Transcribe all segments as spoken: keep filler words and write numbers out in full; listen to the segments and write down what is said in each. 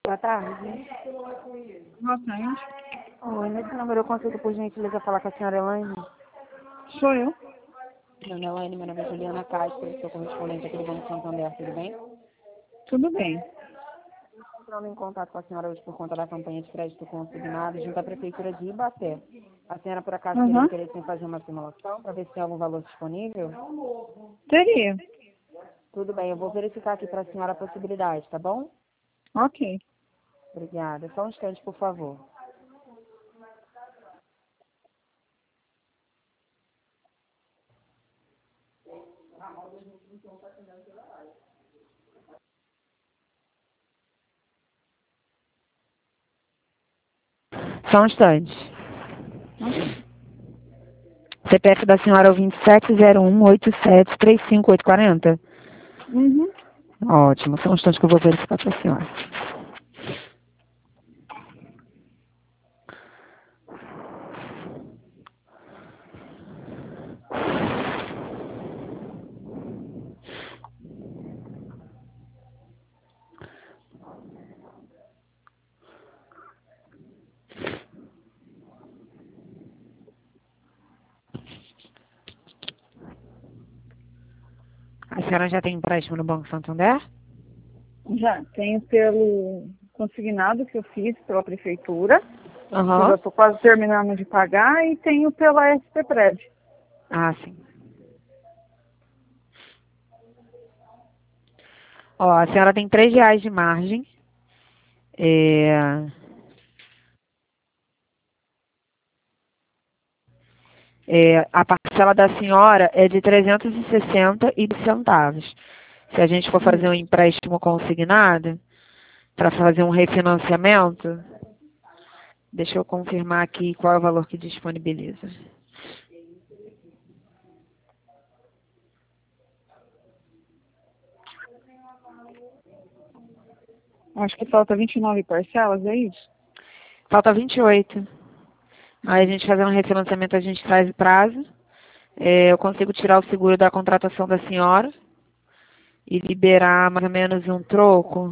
Boa tarde. Boa tarde. Oi, nesse número eu consigo, por gentileza, falar com a senhora Elaine? Sou eu. Dona Elaine, meu nome é Juliana Castro, sou correspondente aqui do Banco Santander, tudo bem? Tudo bem. Estou entrando em contato com a senhora hoje por conta da campanha de crédito consignado junto à Prefeitura de Ibaté. A senhora, por acaso, teria Uhum. interesse em fazer uma simulação para ver se tem algum valor disponível? Teria. Tudo bem, eu vou verificar aqui para a senhora a possibilidade, tá bom? Ok. Obrigada. Só um instante, por favor. Só um instante. C P F da senhora é o vinte e sete zero um oito sete três cinco oito quatro zero. Uhum. Ótimo, só um instante que eu vou verificar para a senhora. A senhora já tem empréstimo no Banco Santander? Já tenho pelo consignado que eu fiz pela prefeitura, que eu já Aham. estou quase terminando de pagar, e tenho pela S P Prédio. Ah, sim. Ó, a senhora tem três reais de margem. É... É, a parcela da senhora é de trezentos e sessenta e centavos. Se a gente for fazer um empréstimo consignado, para fazer um refinanciamento, deixa eu confirmar aqui qual é o valor que disponibiliza. Acho que falta vinte e nove parcelas, é isso? Falta vinte e oito. Aí a gente fazendo um refinanciamento, a gente traz o prazo. É, eu consigo tirar o seguro da contratação da senhora e liberar mais ou menos um troco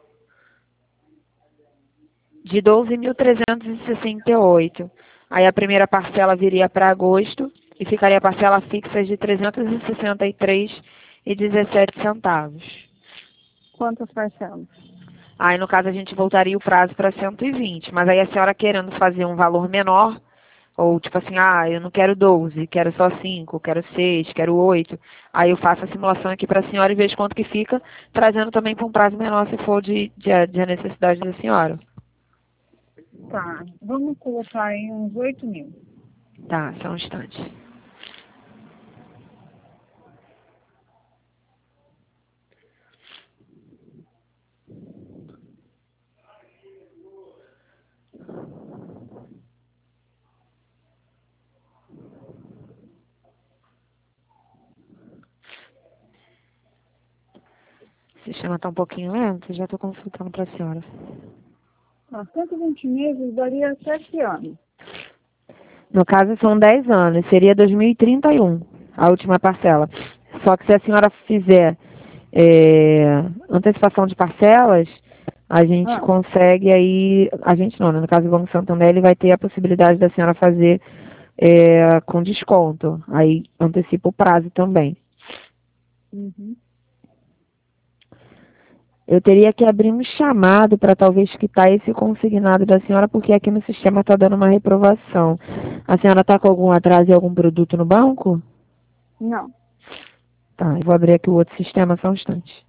de doze mil trezentos e sessenta e oito. Aí a primeira parcela viria para agosto e ficaria a parcela fixa de trezentos e sessenta e três reais e dezessete centavos. Quantas parcelas? Aí no caso a gente voltaria o prazo para cento e vinte, mas aí a senhora querendo fazer um valor menor, ou tipo assim, ah, eu não quero doze, quero só cinco, quero seis, quero oito. Aí eu faço a simulação aqui para a senhora e vejo quanto que fica, trazendo também para um prazo menor se for de, de, de a necessidade da senhora. Tá, vamos colocar aí uns oito mil. Tá, só um instante. O sistema está um pouquinho lento, já estou consultando para a senhora. Tá, cento e vinte meses daria sete anos. No caso são dez anos, seria dois mil e trinta e um a última parcela. Só que se a senhora fizer é, antecipação de parcelas, a gente Ah, consegue aí, a gente não, né? No caso do Banco Santander, ele vai ter a possibilidade da senhora fazer é, com desconto. Aí antecipa o prazo também. uhum. Eu teria que abrir um chamado para talvez quitar esse consignado da senhora, porque aqui no sistema está dando uma reprovação. A senhora está com algum atraso em algum produto no banco? Não. Tá, eu vou abrir aqui o outro sistema só um instante.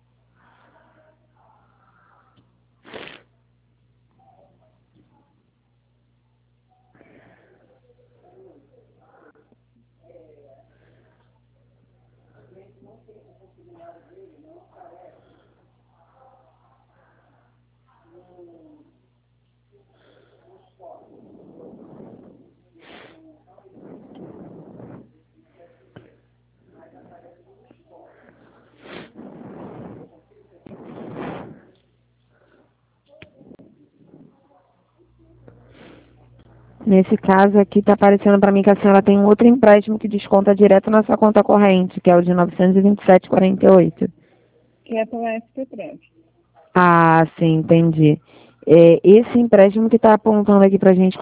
Nesse caso aqui está aparecendo para mim que a senhora tem um outro empréstimo que desconta direto na sua conta corrente, que é o de novecentos e vinte e sete reais e quarenta e oito centavos. Que é pela S P Prédio. Ah, sim, entendi. É, esse empréstimo que está apontando aqui para a gente